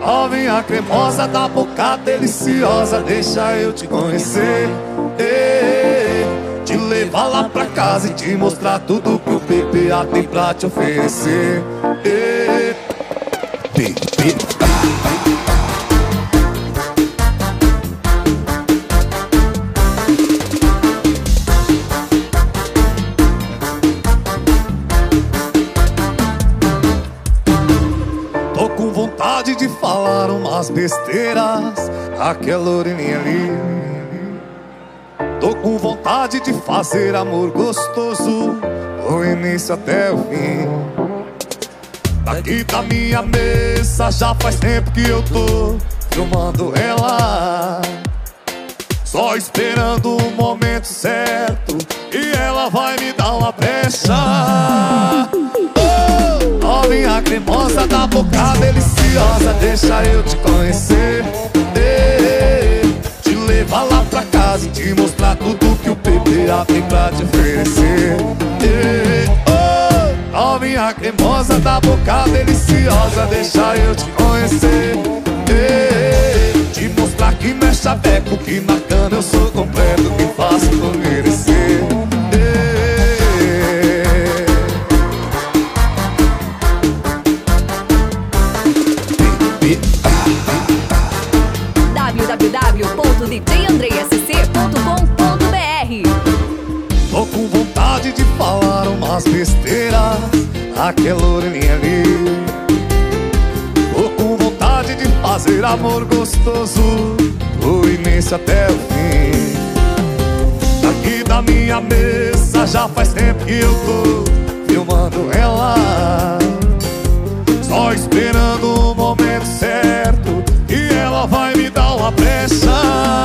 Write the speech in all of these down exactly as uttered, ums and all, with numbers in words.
Ó, minha cremosa da boca deliciosa, deixa eu te conhecer. Ei, te levar lá pra casa e te mostrar tudo que o P P A tem pra te oferecer. Ei, P P A. Tô com vontade de falar umas besteiras, aquela orelhinha ali. Tô com vontade de fazer amor gostoso, do início até o fim. Daqui da minha mesa já faz tempo que eu tô filmando ela, só esperando o momento certo e ela vai me dar uma brecha. Ó, minha cremosa da boca deliciosa, deixa eu te conhecer. Ei, te levar lá pra casa e te mostrar tudo que o P P A tem pra te oferecer. Ei, oh, ó, minha cremosa da boca deliciosa, deixa eu te conhecer. Ei, te mostrar que não é chaveco, que na cama eu sou completo, que faço por merecer. w w w ponto d j andrei s c ponto com ponto b r. Tô com vontade de falar umas besteiras, aquela orelhinha ali. Tô com vontade de fazer amor gostoso, do início até o fim. Daqui da minha mesa já faz tempo que eu tô filmando ela, só esperando o momento certo e ela vai me dar uma brecha.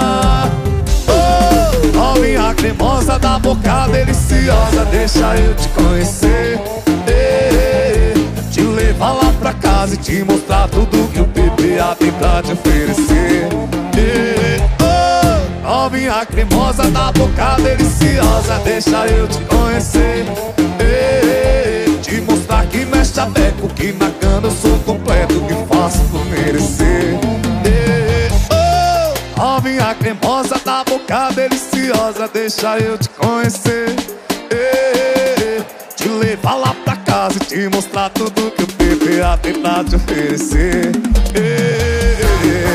Oh, ó, minha cremosa da boca deliciosa, deixa eu te conhecer. Ei, te levar lá pra casa e te mostrar tudo que o P P A tem pra te oferecer. Ei, oh, ó, minha cremosa da boca deliciosa, deixa eu te conhecer. Ei, te mostrar que não é chaveco, que na cama eu sou completo, que faço por merecer. Ei, oh, ó, minha cremosa da boca deliciosa, deixa eu te conhecer. Ei, te levar lá pra casa e te mostrar tudo que o P P A tem pra te oferecer. Ei,